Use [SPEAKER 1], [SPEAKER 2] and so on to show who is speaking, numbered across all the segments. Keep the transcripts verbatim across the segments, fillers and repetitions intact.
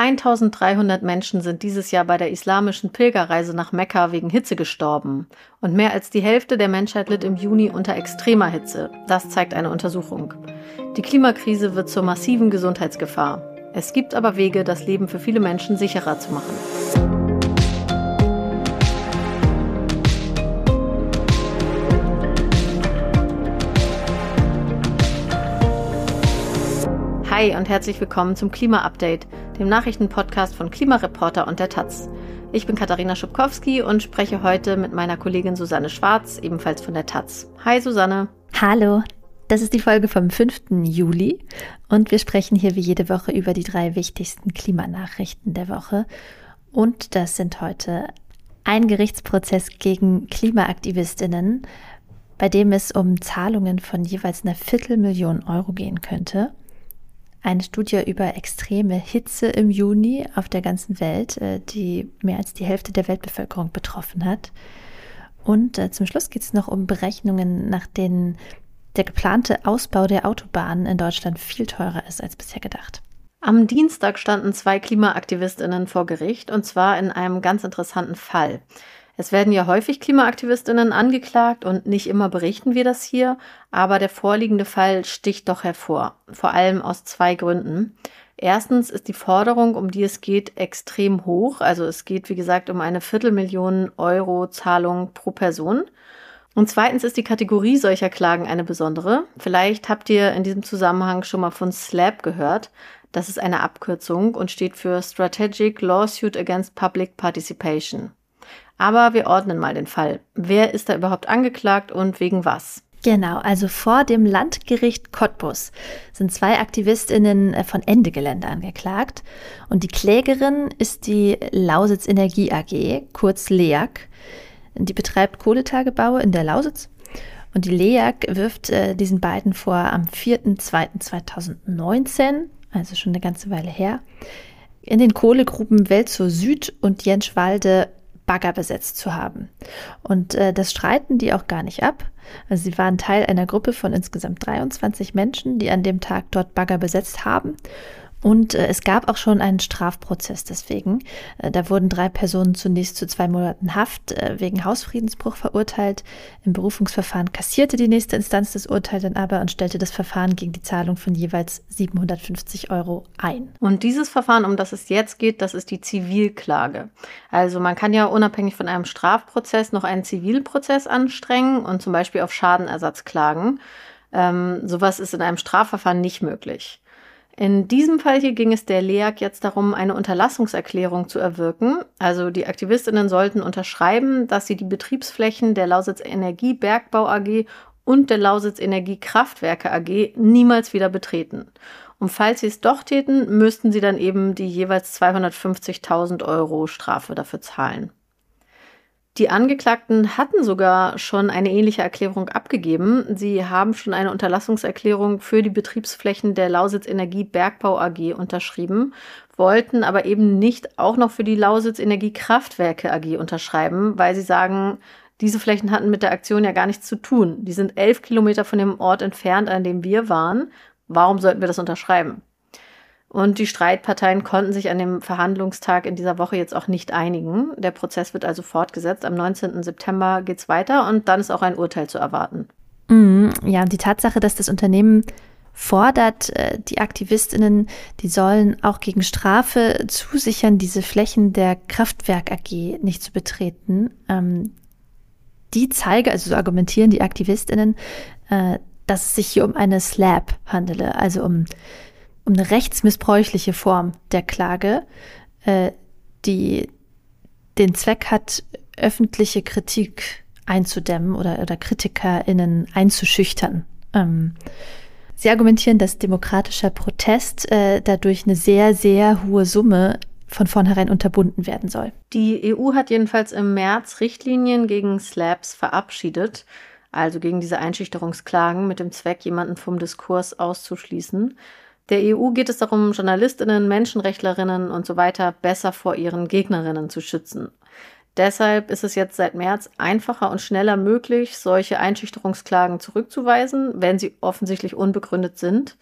[SPEAKER 1] eintausenddreihundert Menschen sind dieses Jahr bei der islamischen Pilgerreise nach Mekka wegen Hitze gestorben. Und mehr als die Hälfte der Menschheit litt im Juni unter extremer Hitze. Das zeigt eine Untersuchung. Die Klimakrise wird zur massiven Gesundheitsgefahr. Es gibt aber Wege, das Leben für viele Menschen sicherer zu machen. Hi und herzlich willkommen zum Klima-Update, dem Nachrichtenpodcast von Klimareporter und der Taz. Ich bin Katharina Schubkowski und spreche heute mit meiner Kollegin Susanne Schwarz, ebenfalls von der Taz. Hi Susanne.
[SPEAKER 2] Hallo, das ist die Folge vom fünften Juli und wir sprechen hier wie jede Woche über die drei wichtigsten Klimanachrichten der Woche. Und das sind heute ein Gerichtsprozess gegen KlimaaktivistInnen, bei dem es um Zahlungen von jeweils einer Viertelmillion Euro gehen könnte. Eine Studie über extreme Hitze im Juni auf der ganzen Welt, die mehr als die Hälfte der Weltbevölkerung betroffen hat. Und zum Schluss geht es noch um Berechnungen, nach denen der geplante Ausbau der Autobahnen in Deutschland viel teurer ist als bisher gedacht.
[SPEAKER 1] Am Dienstag standen zwei KlimaaktivistInnen vor Gericht, und zwar in einem ganz interessanten Fall. Es werden ja häufig KlimaaktivistInnen angeklagt und nicht immer berichten wir das hier, aber der vorliegende Fall sticht doch hervor, vor allem aus zwei Gründen. Erstens ist die Forderung, um die es geht, extrem hoch, also es geht wie gesagt um eine Viertelmillion Euro Zahlung pro Person. Und zweitens ist die Kategorie solcher Klagen eine besondere. Vielleicht habt ihr in diesem Zusammenhang schon mal von SLAP gehört. Das ist eine Abkürzung und steht für Strategic Lawsuit Against Public Participation. Aber wir ordnen mal den Fall. Wer ist da überhaupt angeklagt und wegen was?
[SPEAKER 2] Genau, also vor dem Landgericht Cottbus sind zwei AktivistInnen von Ende Gelände angeklagt. Und die Klägerin ist die Lausitz Energie A G, kurz L E A G. Die betreibt Kohletagebaue in der Lausitz. Und die L E A G wirft äh, diesen beiden vor, am vierten zweiten zweitausendneunzehn, also schon eine ganze Weile her, in den Kohlegruben Welzow Süd und Jentschwalde Bagger besetzt zu haben. Und äh, das streiten die auch gar nicht ab. Also sie waren Teil einer Gruppe von insgesamt dreiundzwanzig Menschen, die an dem Tag dort Bagger besetzt haben. Und äh, es gab auch schon einen Strafprozess deswegen. Äh, da wurden drei Personen zunächst zu zwei Monaten Haft äh, wegen Hausfriedensbruch verurteilt. Im Berufungsverfahren kassierte die nächste Instanz das Urteil dann aber und stellte das Verfahren gegen die Zahlung von jeweils siebenhundertfünfzig Euro ein.
[SPEAKER 1] Und dieses Verfahren, um das es jetzt geht, das ist die Zivilklage. Also man kann ja unabhängig von einem Strafprozess noch einen Zivilprozess anstrengen und zum Beispiel auf Schadenersatz klagen. Ähm, sowas ist in einem Strafverfahren nicht möglich. In diesem Fall hier ging es der L E A G jetzt darum, eine Unterlassungserklärung zu erwirken. Also die AktivistInnen sollten unterschreiben, dass sie die Betriebsflächen der Lausitz Energie Bergbau A G und der Lausitz Energie Kraftwerke A G niemals wieder betreten. Und falls sie es doch täten, müssten sie dann eben die jeweils zweihundertfünfzigtausend Euro Strafe dafür zahlen. Die Angeklagten hatten sogar schon eine ähnliche Erklärung abgegeben. Sie haben schon eine Unterlassungserklärung für die Betriebsflächen der Lausitz Energie Bergbau A G unterschrieben, wollten aber eben nicht auch noch für die Lausitz Energie Kraftwerke A G unterschreiben, weil sie sagen, diese Flächen hatten mit der Aktion ja gar nichts zu tun. Die sind elf Kilometer von dem Ort entfernt, an dem wir waren. Warum sollten wir das unterschreiben? Und die Streitparteien konnten sich an dem Verhandlungstag in dieser Woche jetzt auch nicht einigen. Der Prozess wird also fortgesetzt. Am neunzehnten September geht's weiter und dann ist auch ein Urteil zu erwarten.
[SPEAKER 2] Mm, ja, und die Tatsache, dass das Unternehmen fordert, die AktivistInnen, die sollen auch gegen Strafe zusichern, diese Flächen der Kraftwerk A G nicht zu betreten. Ähm, die zeige, also so argumentieren die AktivistInnen, äh, dass es sich hier um eine SLAP handele, also um um eine rechtsmissbräuchliche Form der Klage, äh, die den Zweck hat, öffentliche Kritik einzudämmen oder, oder KritikerInnen einzuschüchtern. Ähm, sie argumentieren, dass demokratischer Protest äh, dadurch eine sehr, sehr hohe Summe von vornherein unterbunden werden soll.
[SPEAKER 1] Die E U hat jedenfalls im März Richtlinien gegen SLAPs verabschiedet, also gegen diese Einschüchterungsklagen mit dem Zweck, jemanden vom Diskurs auszuschließen. Der E U geht es darum, JournalistInnen, Menschenrechtlerinnen und so weiter besser vor ihren Gegnerinnen zu schützen. Deshalb ist es jetzt seit März einfacher und schneller möglich, solche Einschüchterungsklagen zurückzuweisen, wenn sie offensichtlich unbegründet sind.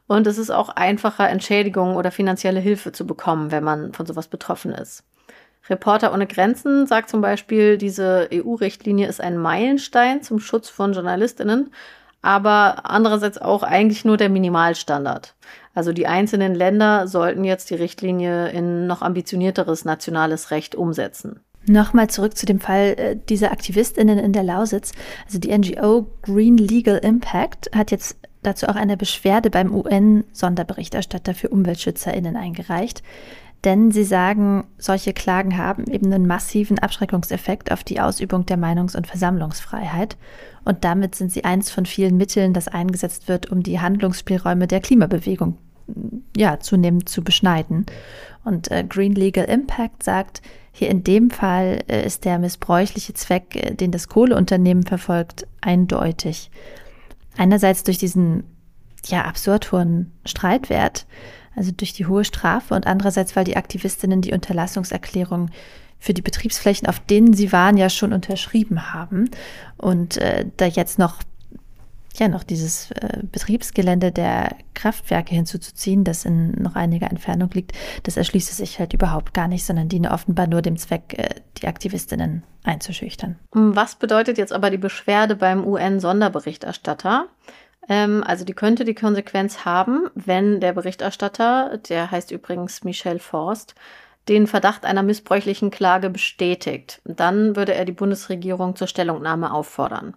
[SPEAKER 1] Und es ist auch einfacher, Entschädigungen oder finanzielle Hilfe zu bekommen, wenn man von sowas betroffen ist. Reporter ohne Grenzen sagt zum Beispiel, diese E U-Richtlinie ist ein Meilenstein zum Schutz von JournalistInnen, aber andererseits auch eigentlich nur der Minimalstandard. Also die einzelnen Länder sollten jetzt die Richtlinie in noch ambitionierteres nationales Recht umsetzen.
[SPEAKER 2] Nochmal zurück zu dem Fall äh, dieser AktivistInnen in der Lausitz. Also die N G O Green Legal Impact hat jetzt dazu auch eine Beschwerde beim U N-Sonderberichterstatter für UmweltschützerInnen eingereicht. Denn sie sagen, solche Klagen haben eben einen massiven Abschreckungseffekt auf die Ausübung der Meinungs- und Versammlungsfreiheit. Und damit sind sie eins von vielen Mitteln, das eingesetzt wird, um die Handlungsspielräume der Klimabewegung ja, zunehmend zu beschneiden. Und äh, Green Legal Impact sagt, hier in dem Fall äh, ist der missbräuchliche Zweck, äh, den das Kohleunternehmen verfolgt, eindeutig. Einerseits durch diesen ja, absurd hohen Streitwert, also durch die hohe Strafe, und andererseits, weil die Aktivistinnen die Unterlassungserklärung für die Betriebsflächen, auf denen sie waren, ja schon unterschrieben haben. Und äh, da jetzt noch, ja, noch dieses äh, Betriebsgelände der Kraftwerke hinzuzuziehen, das in noch einiger Entfernung liegt, das erschließt sich halt überhaupt gar nicht, sondern diene offenbar nur dem Zweck, äh, die Aktivistinnen einzuschüchtern.
[SPEAKER 1] Was bedeutet jetzt aber die Beschwerde beim U N-Sonderberichterstatter? Also die könnte die Konsequenz haben, wenn der Berichterstatter, der heißt übrigens Michel Forst, den Verdacht einer missbräuchlichen Klage bestätigt. Dann würde er die Bundesregierung zur Stellungnahme auffordern.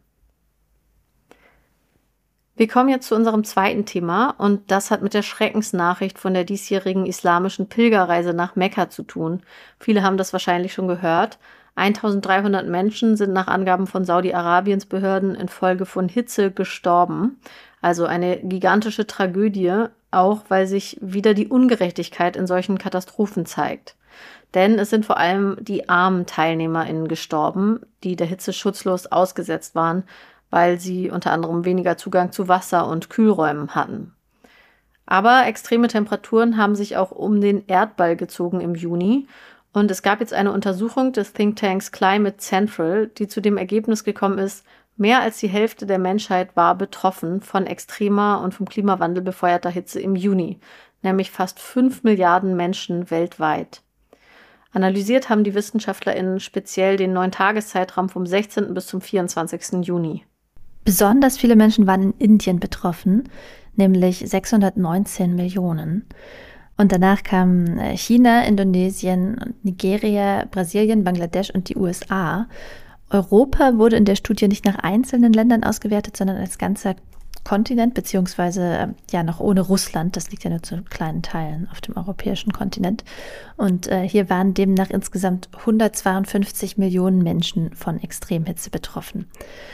[SPEAKER 1] Wir kommen jetzt zu unserem zweiten Thema und das hat mit der Schreckensnachricht von der diesjährigen islamischen Pilgerreise nach Mekka zu tun. Viele haben das wahrscheinlich schon gehört. eintausenddreihundert Menschen sind nach Angaben von Saudi-Arabiens Behörden infolge von Hitze gestorben. Also eine gigantische Tragödie, auch weil sich wieder die Ungerechtigkeit in solchen Katastrophen zeigt. Denn es sind vor allem die armen TeilnehmerInnen gestorben, die der Hitze schutzlos ausgesetzt waren, weil sie unter anderem weniger Zugang zu Wasser und Kühlräumen hatten. Aber extreme Temperaturen haben sich auch um den Erdball gezogen im Juni. Und es gab jetzt eine Untersuchung des Thinktanks Climate Central, die zu dem Ergebnis gekommen ist, mehr als die Hälfte der Menschheit war betroffen von extremer und vom Klimawandel befeuerter Hitze im Juni, nämlich fast fünf Milliarden Menschen weltweit. Analysiert haben die WissenschaftlerInnen speziell den Neun-Tages-Zeitraum vom sechzehnten bis zum vierundzwanzigsten Juni.
[SPEAKER 2] Besonders viele Menschen waren in Indien betroffen, nämlich sechshundertneunzehn Millionen. Und danach kamen China, Indonesien, Nigeria, Brasilien, Bangladesch und die U S A. Europa wurde in der Studie nicht nach einzelnen Ländern ausgewertet, sondern als ganzer Kontinent, beziehungsweise ja noch ohne Russland. Das liegt ja nur zu kleinen Teilen auf dem europäischen Kontinent. Und äh, hier waren demnach insgesamt hundertzweiundfünfzig Millionen Menschen von Extremhitze betroffen.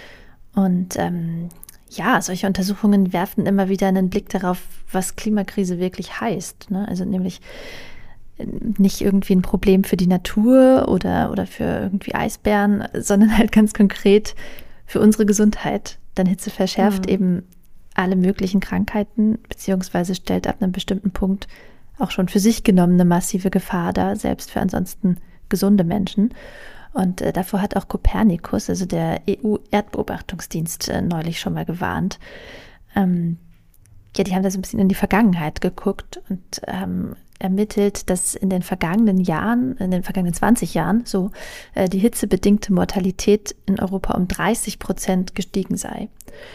[SPEAKER 2] Und ähm, ja, solche Untersuchungen werfen immer wieder einen Blick darauf, was Klimakrise wirklich heißt, ne? Also nämlich nicht irgendwie ein Problem für die Natur oder, oder für irgendwie Eisbären, sondern halt ganz konkret für unsere Gesundheit. Denn Hitze verschärft mhm. eben alle möglichen Krankheiten, beziehungsweise stellt ab einem bestimmten Punkt auch schon für sich genommen eine massive Gefahr dar, selbst für ansonsten gesunde Menschen. Und äh, davor hat auch Copernicus, also der E U-Erdbeobachtungsdienst, äh, neulich schon mal gewarnt. Ähm, ja, die haben da so ein bisschen in die Vergangenheit geguckt und ähm, ermittelt, dass in den vergangenen Jahren, in den vergangenen zwanzig Jahren, so äh, die hitzebedingte Mortalität in Europa um dreißig Prozent gestiegen sei.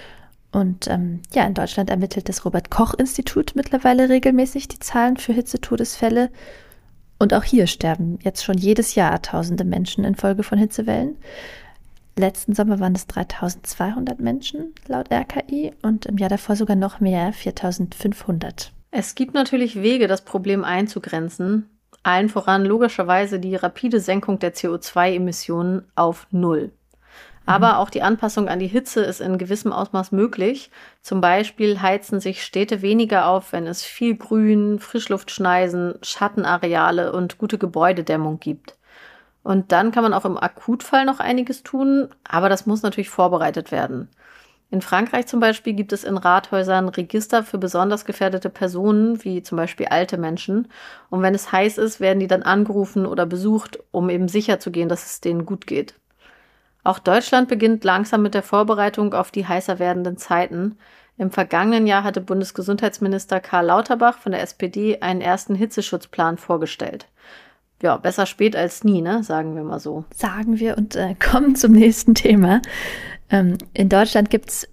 [SPEAKER 2] Und ähm, ja, in Deutschland ermittelt das Robert-Koch-Institut mittlerweile regelmäßig die Zahlen für Hitzetodesfälle. Und auch hier sterben jetzt schon jedes Jahr tausende Menschen infolge von Hitzewellen. Letzten Sommer waren es dreitausendzweihundert Menschen laut R K I und im Jahr davor sogar noch mehr, viertausendfünfhundert.
[SPEAKER 1] Es gibt natürlich Wege, das Problem einzugrenzen. Allen voran logischerweise die rapide Senkung der C O zwei Emissionen auf Null. Aber auch die Anpassung an die Hitze ist in gewissem Ausmaß möglich. Zum Beispiel heizen sich Städte weniger auf, wenn es viel Grün, Frischluftschneisen, Schattenareale und gute Gebäudedämmung gibt. Und dann kann man auch im Akutfall noch einiges tun, aber das muss natürlich vorbereitet werden. In Frankreich zum Beispiel gibt es in Rathäusern Register für besonders gefährdete Personen, wie zum Beispiel alte Menschen. Und wenn es heiß ist, werden die dann angerufen oder besucht, um eben sicherzugehen, dass es denen gut geht. Auch Deutschland beginnt langsam mit der Vorbereitung auf die heißer werdenden Zeiten. Im vergangenen Jahr hatte Bundesgesundheitsminister Karl Lauterbach von der S P D einen ersten Hitzeschutzplan vorgestellt. Ja, besser spät als nie, ne? Sagen wir mal so.
[SPEAKER 2] Sagen wir und äh, kommen zum nächsten Thema. Ähm, in Deutschland gibt es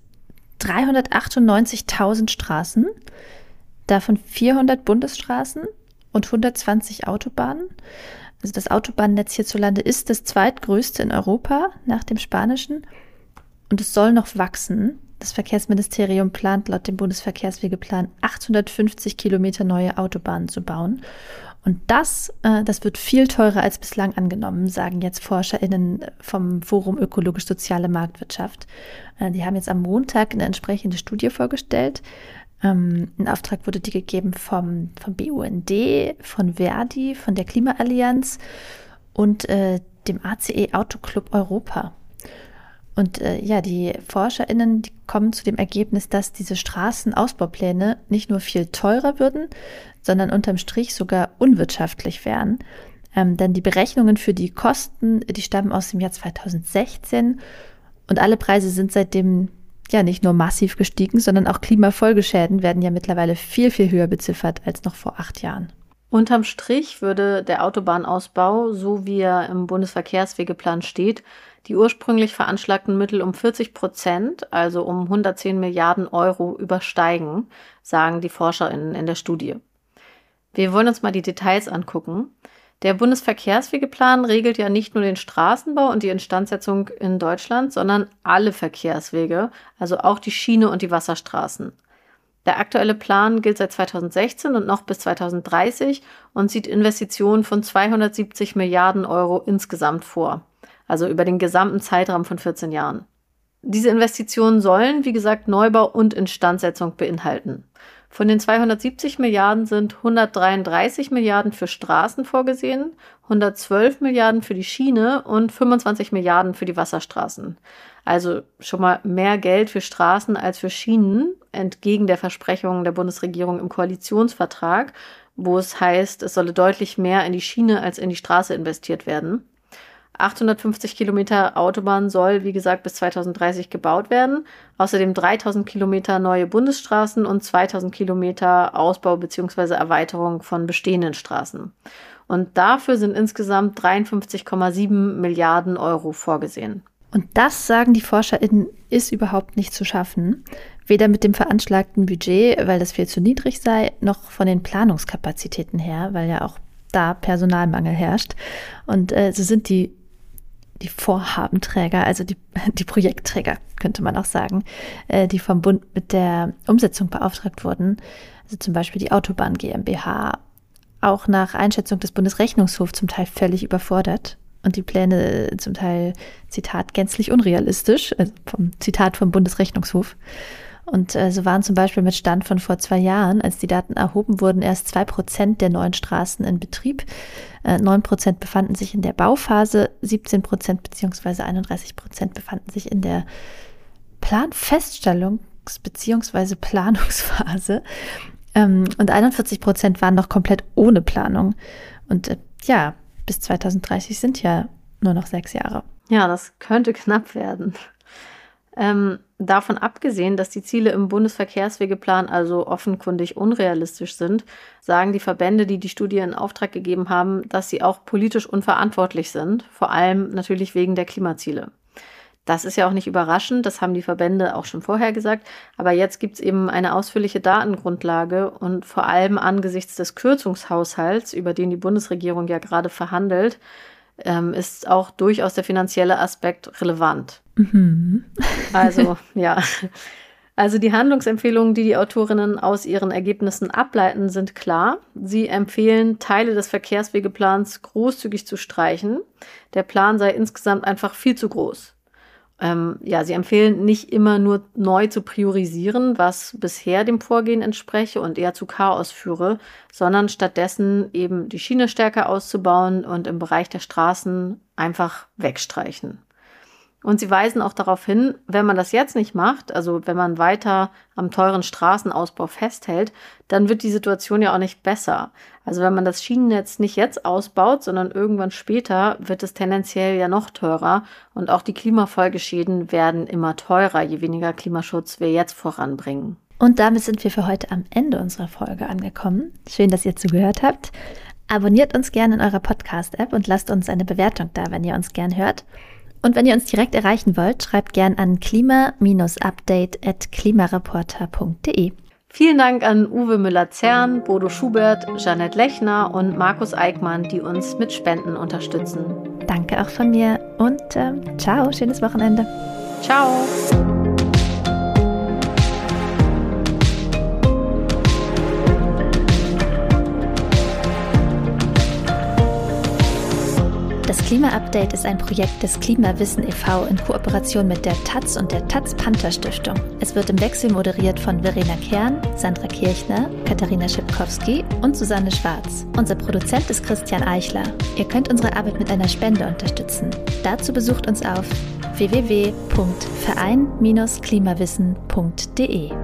[SPEAKER 2] dreihundertachtundneunzigtausend Straßen, davon vierhundert Bundesstraßen und hundertzwanzig Autobahnen. Also das Autobahnnetz hierzulande ist das zweitgrößte in Europa nach dem spanischen und es soll noch wachsen. Das Verkehrsministerium plant laut dem Bundesverkehrswegeplan achthundertfünfzig Kilometer neue Autobahnen zu bauen. Und das, äh, das wird viel teurer als bislang angenommen, sagen jetzt ForscherInnen vom Forum Ökologisch-Soziale Marktwirtschaft. Äh, die haben jetzt am Montag eine entsprechende Studie vorgestellt. Ähm, in Auftrag wurde die gegeben vom, vom B U N D, von Verdi, von der Klimaallianz und äh, dem A C E Autoclub Europa. Und äh, ja, die ForscherInnen, die kommen zu dem Ergebnis, dass diese Straßenausbaupläne nicht nur viel teurer würden, sondern unterm Strich sogar unwirtschaftlich wären. Ähm, denn die Berechnungen für die Kosten, die stammen aus dem Jahr zweitausendsechzehn und alle Preise sind seitdem ja nicht nur massiv gestiegen, sondern auch Klimafolgeschäden werden ja mittlerweile viel, viel höher beziffert als noch vor acht Jahren.
[SPEAKER 1] Unterm Strich würde der Autobahnausbau, so wie er im Bundesverkehrswegeplan steht, die ursprünglich veranschlagten Mittel um vierzig Prozent, also um hundertzehn Milliarden Euro, übersteigen, sagen die ForscherInnen in der Studie. Wir wollen uns mal die Details angucken. Der Bundesverkehrswegeplan regelt ja nicht nur den Straßenbau und die Instandsetzung in Deutschland, sondern alle Verkehrswege, also auch die Schiene und die Wasserstraßen. Der aktuelle Plan gilt seit zweitausendsechzehn und noch bis zweitausenddreißig und sieht Investitionen von zweihundertsiebzig Milliarden Euro insgesamt vor, also über den gesamten Zeitraum von vierzehn Jahren. Diese Investitionen sollen, wie gesagt, Neubau und Instandsetzung beinhalten. Von den zweihundertsiebzig Milliarden sind hundertdreiunddreißig Milliarden für Straßen vorgesehen, hundertzwölf Milliarden für die Schiene und fünfundzwanzig Milliarden für die Wasserstraßen. Also schon mal mehr Geld für Straßen als für Schienen, entgegen der Versprechungen der Bundesregierung im Koalitionsvertrag, wo es heißt, es solle deutlich mehr in die Schiene als in die Straße investiert werden. achthundertfünfzig Kilometer Autobahn soll, wie gesagt, bis zweitausenddreißig gebaut werden. Außerdem dreitausend Kilometer neue Bundesstraßen und zweitausend Kilometer Ausbau bzw. Erweiterung von bestehenden Straßen. Und dafür sind insgesamt dreiundfünfzig Komma sieben Milliarden Euro vorgesehen.
[SPEAKER 2] Und das, sagen die ForscherInnen, ist überhaupt nicht zu schaffen. Weder mit dem veranschlagten Budget, weil das viel zu niedrig sei, noch von den Planungskapazitäten her, weil ja auch da Personalmangel herrscht. Und äh, so sind die die Vorhabenträger, also die, die Projektträger, könnte man auch sagen, äh, die vom Bund mit der Umsetzung beauftragt wurden, also zum Beispiel die Autobahn GmbH, auch nach Einschätzung des Bundesrechnungshofs zum Teil völlig überfordert und die Pläne zum Teil, Zitat, gänzlich unrealistisch, also vom Zitat vom Bundesrechnungshof. Und äh, so waren zum Beispiel mit Stand von vor zwei Jahren, als die Daten erhoben wurden, erst zwei Prozent der neuen Straßen in Betrieb. Äh, neun Prozent befanden sich in der Bauphase, siebzehn Prozent bzw. einunddreißig Prozent befanden sich in der Planfeststellungs- bzw. Planungsphase. Ähm, und einundvierzig Prozent waren noch komplett ohne Planung. Und äh, ja, bis zweitausenddreißig sind ja nur noch sechs Jahre.
[SPEAKER 1] Ja, das könnte knapp werden. Ähm, davon abgesehen, dass die Ziele im Bundesverkehrswegeplan also offenkundig unrealistisch sind, sagen die Verbände, die die Studie in Auftrag gegeben haben, dass sie auch politisch unverantwortlich sind, vor allem natürlich wegen der Klimaziele. Das ist ja auch nicht überraschend, das haben die Verbände auch schon vorher gesagt, aber jetzt gibt es eben eine ausführliche Datengrundlage und vor allem angesichts des Kürzungshaushalts, über den die Bundesregierung ja gerade verhandelt, ähm, ist auch durchaus der finanzielle Aspekt relevant. Mhm. Also, ja. Also die Handlungsempfehlungen, die die Autorinnen aus ihren Ergebnissen ableiten, sind klar. Sie empfehlen, Teile des Verkehrswegeplans großzügig zu streichen. Der Plan sei insgesamt einfach viel zu groß. Ähm, ja, sie empfehlen, nicht immer nur neu zu priorisieren, was bisher dem Vorgehen entspreche und eher zu Chaos führe, sondern stattdessen eben die Schiene stärker auszubauen und im Bereich der Straßen einfach wegstreichen. Und sie weisen auch darauf hin, wenn man das jetzt nicht macht, also wenn man weiter am teuren Straßenausbau festhält, dann wird die Situation ja auch nicht besser. Also wenn man das Schienennetz nicht jetzt ausbaut, sondern irgendwann später, wird es tendenziell ja noch teurer. Und auch die Klimafolgeschäden werden immer teurer, je weniger Klimaschutz wir jetzt voranbringen.
[SPEAKER 2] Und damit sind wir für heute am Ende unserer Folge angekommen. Schön, dass ihr zugehört habt. Abonniert uns gerne in eurer Podcast-App und lasst uns eine Bewertung da, wenn ihr uns gern hört. Und wenn ihr uns direkt erreichen wollt, schreibt gern an klima update at klimareporter punkt de.
[SPEAKER 1] Vielen Dank an Uwe Müller-Zern, Bodo Schubert, Jeanette Lechner und Markus Eickmann, die uns mit Spenden unterstützen.
[SPEAKER 2] Danke auch von mir und ähm, ciao, schönes Wochenende.
[SPEAKER 1] Ciao.
[SPEAKER 2] Das Klima-Update ist ein Projekt des Klimawissen e V in Kooperation mit der Taz und der Taz-Panther-Stiftung. Es wird im Wechsel moderiert von Verena Kern, Sandra Kirchner, Katharina Schipkowski und Susanne Schwarz. Unser Produzent ist Christian Eichler. Ihr könnt unsere Arbeit mit einer Spende unterstützen. Dazu besucht uns auf w w w punkt verein Bindestrich klimawissen punkt de.